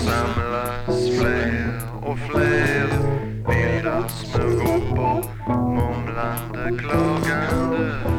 samlas fler och fler, vilda små grupper, mumlande, klagande.